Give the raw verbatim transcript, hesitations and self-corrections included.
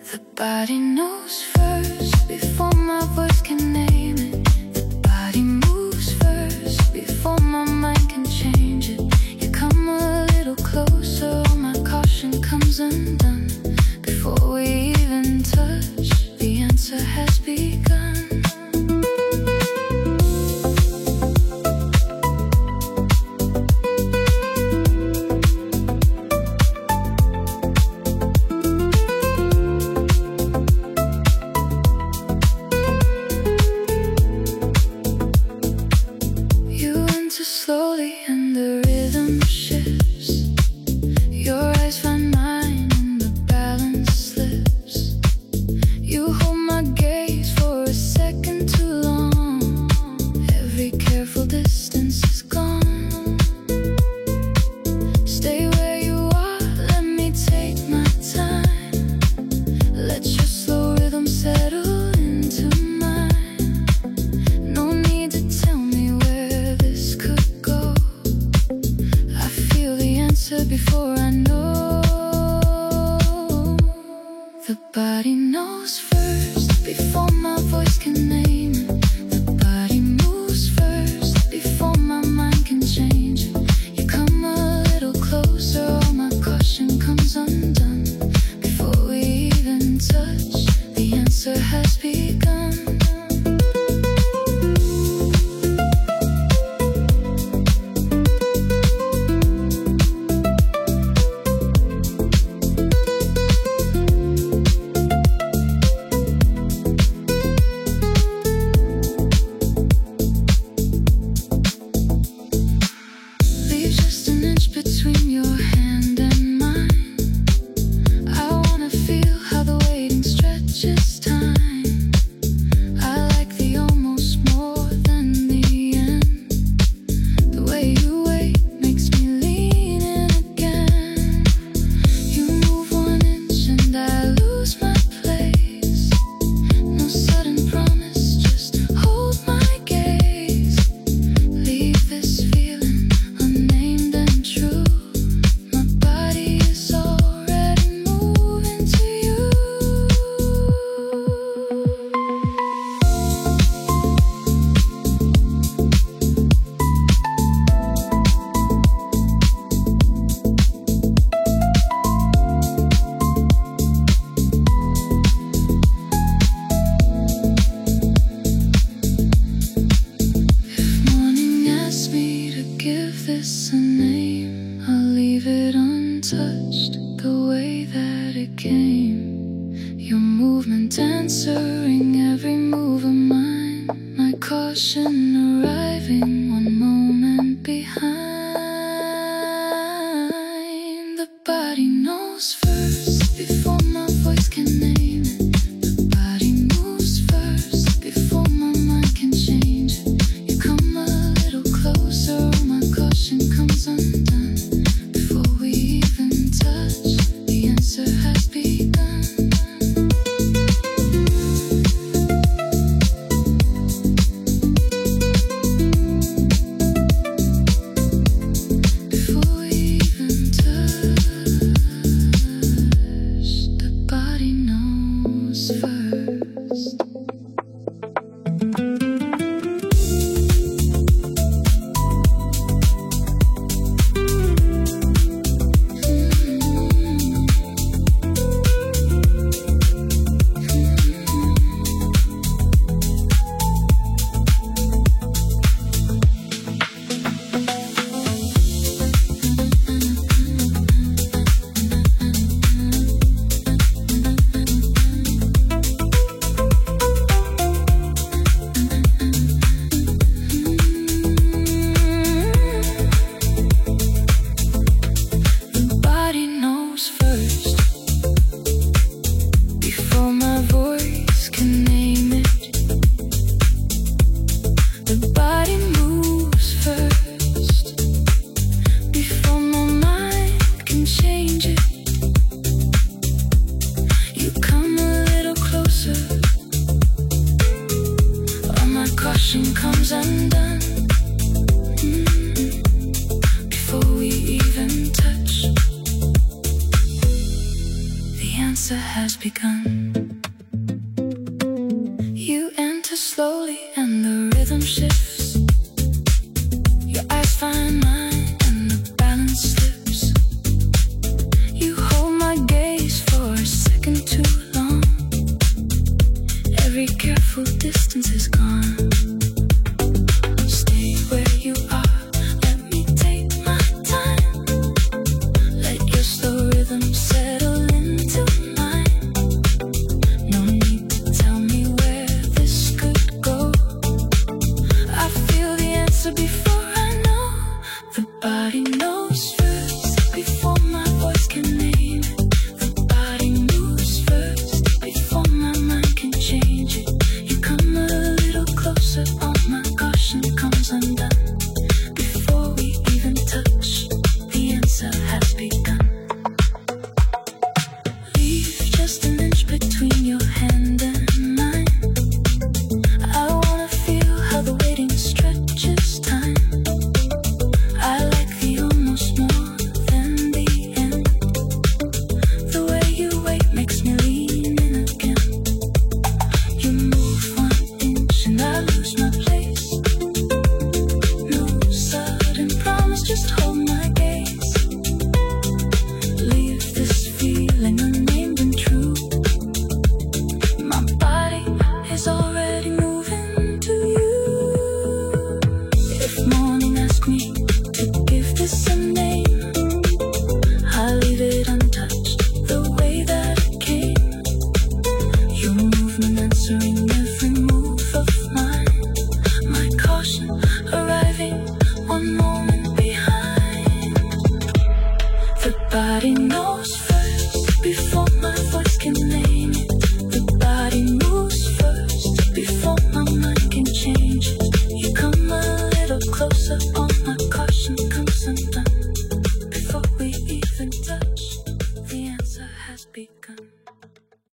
The body knows first before my voice can name it. The body moves first before my mind can change it. You come a little closer, all my caution comes undone. Before we even touch, the answer has begun. Slowly and the rhythm shifts. Your eyes find mine and the balance slips. You hold my gaze for a second too long. Every careful distance is gone. Stay where you are, let me take my time. Let your slow rhythm settle into mine. No need to tell me where this could before I know. The body knows first before my voice can name it. The body moves first before my mind can change it. You come a little closer, all my caution comes undone. Before we even touch, the answer has begun. Between your hand and mine, I wanna feel how the waiting stretches time. I like the almost more than the end. The way you wait makes me lean in again. You move one inch and I lose my place. No sudden promise, just hold my gaze. Leave this feeling unnamed and true. My body is already moving to you. If morning asks me to give this a name, I'll leave it untouched the way that it came. Your movement answering every move of mine. My caution arriving one moment behind. The body knows first before my voice can name it. The body moves first before my mind can change it. You come a little closer, all my caution comes undone. Before we even touch, the answer has begun. Before we even touch, the body knows first. The body knows first before my voice can name it. The body moves first before my mind can change it. You come a little closer, all my caution comes undone. Mm. Before we even touch, answer has begun. You enter slowly and the rhythm shifts. Your eyes find mine and the balance slips. You hold my gaze for a second too long. Every careful distance is gone. Stay where you are, let me take my time. Let your slow rhythm settle into mine. No need to tell me where this could go. I feel the answer before I know. The body knows first before my voice can name it. The body moves first before my mind can change it. You come a little closer, all my caution comes undone. Before we even touch, the answer has begun. Leave just an inch between your hand and mine. I wanna feel how the waiting stretches time. I like the almost more than the end. The way you wait makes me lean in again. You move one inch and I lose my place. No sudden promise, just hold my gaze. Leave this feeling unnamed and true. My body is already moving to you. If morning asks me to give this a name, I leave it untouched the way that it came. Your movement answering every move of mine. My caution arriving one moment behind. The body knows first before my voice can name it. The body moves first before my mind can change it. You come a little closer,